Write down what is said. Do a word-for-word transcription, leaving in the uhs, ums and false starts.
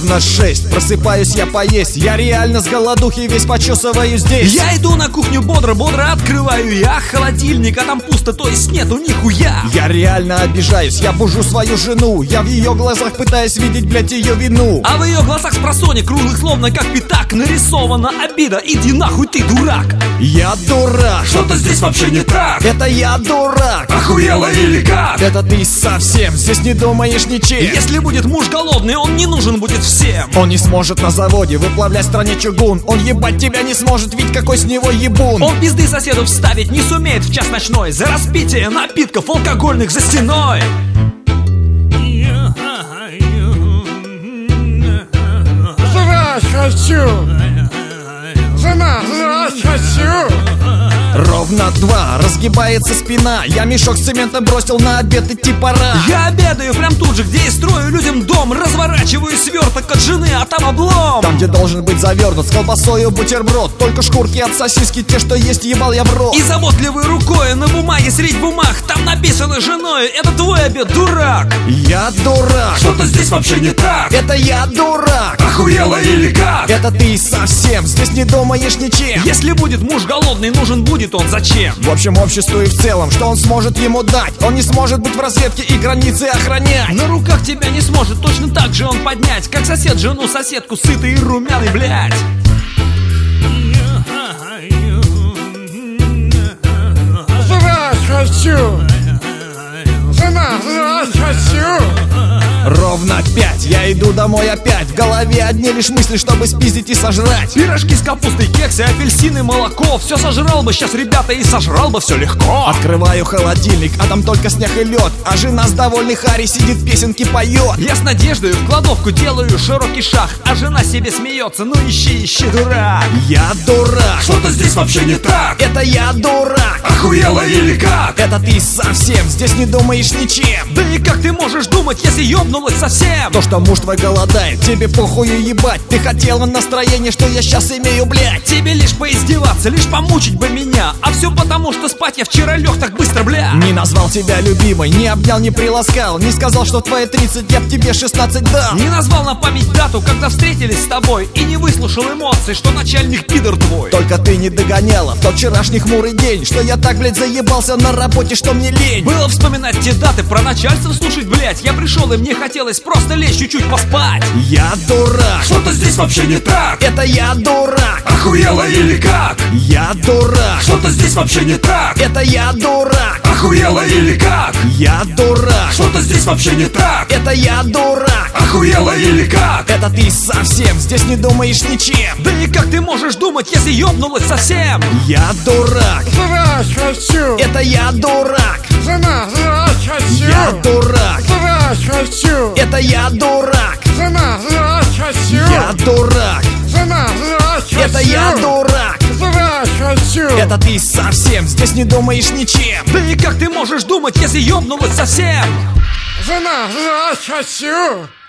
Ровно шесть, просыпаюсь я поесть. Я реально с голодухи весь почесываю здесь. Я иду на кухню бодро-бодро открываю я холодильник, а там пусто, то есть нету нихуя. Я реально обижаюсь, я бужу свою жену. Я в ее глазах пытаюсь видеть, блять, ее вину. А в ее глазах спросони круглых словно как пятак нарисована обида. Иди нахуй, ты дурак. Я дурак. Что-то здесь вообще не так. Это я дурак. Охуела или как? Это ты совсем здесь не думаешь ничем. Если будет муж голодный, он не нужен будет всем. Он не сможет на заводе выплавлять в стране чугун. Он ебать тебя не сможет, ведь какой с него ебун. Он пизды соседу вставить не сумеет в час ночной за распитие напитков алкогольных за стеной. Жрать хочу! Жена, жрать хочу! Ровно два, разгибается спина. Я мешок с цементом бросил, на обед идти пора. Я обедаю прям тут же, где и строю людям дом. Разворачиваю сверток от жены, а там облом. Там, где должен быть завернут с колбасою бутерброд. Только шкурки от сосиски, те, что есть, ебал я в рот. И заботливой рукой на бумаге средь бумаг там написано женой: это твой обед, дурак. Я дурак. Что-то здесь вообще не так. Это я дурак. Охуела или как? Это ты совсем здесь не думаешь ничем. Если будет муж голодный, нужен будет он зачем? В общем, обществу и в целом, что он сможет ему дать? Он не сможет быть в разведке и границы охранять. На руках тебя не сможет точно так же он поднять, как сосед жену соседку сытый и румяный, блядь. Жрать хочу! Жена, жрать хочу! Ровно пять, я иду домой опять. В голове одни лишь мысли, чтобы спиздить и сожрать. Пирожки с капустой, кексы, апельсины, молоко. Все сожрал бы сейчас, ребята, и сожрал бы все легко. Открываю холодильник, а там только снег и лед. А жена с довольной Харри сидит, песенки поет. Я с надеждой в кладовку делаю широкий шаг, а жена себе смеется: ну ищи, ищи, дурак. Я дурак. Что-то здесь вообще не так. Это я дурак. Охуела или как? Это ты совсем здесь не думаешь ничем. Да и как ты можешь думать, если ёбнулась совсем? То, что муж твой голодает, тебе похую ебать. Ты хотела настроение, что я сейчас имею, блядь. Тебе лишь поиздеваться, лишь помучить бы меня. А все потому, что спать я вчера лег так быстро, бля. Не назвал тебя любимой, не обнял, не приласкал. Не сказал, что в твои тридцать я в тебе шестнадцать дал. Не назвал на память дату, когда встретились с тобой. И не выслушал эмоций, что начальник пидор твой. Только ты не догоняла в тот вчерашний хмурый день, что я так, блядь, заебался на работе, что мне лень. Было вспоминать те даты, про начальство слушать, блядь. Я пришел и мне хотелось просто лечь чуть-чуть поспать. Я дурак. Что-то здесь вообще не так. Это я дурак. Охуела или как? Я дурак. Что-то здесь вообще не так. Это я дурак. Охуела или как? Я дурак. Что-то здесь вообще не так. Это я дурак. Охуела или как? Это ты совсем здесь не думаешь ничем. Да и как ты можешь думать, если ёбнулась совсем? Я дурак. Жрать хочу! Это я дурак. Жена, жрать хочу! Я дурак. Жрать хочу! Это я дурак. Жена, жрать хочу! Я дурак. Жена, жрать хочу! Это я дурак. Жрать хочу! Это ты совсем здесь не думаешь ничем. Да и как ты можешь думать, если ёбнулась совсем? Жена, жрать хочу!